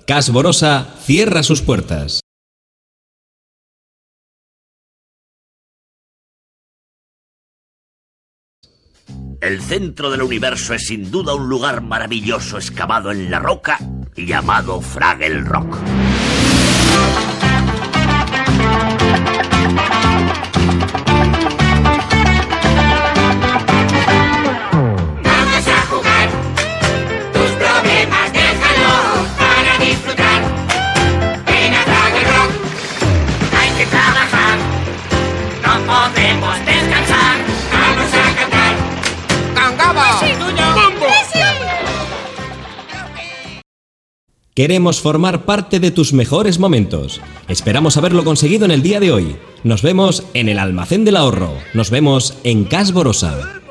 Cas Borosa cierra sus puertas. El centro del universo es sin duda un lugar maravilloso excavado en la roca llamado Fraggle Rock. Vamos a jugar, tus problemas déjalos para disfrutar. Ven a Fraggle Rock, hay que trabajar, no podemos descansar. Vamos a cantar. Queremos formar parte de tus mejores momentos. Esperamos haberlo conseguido en el día de hoy. Nos vemos en el Almacén del Ahorro. Nos vemos en Cas Borosa.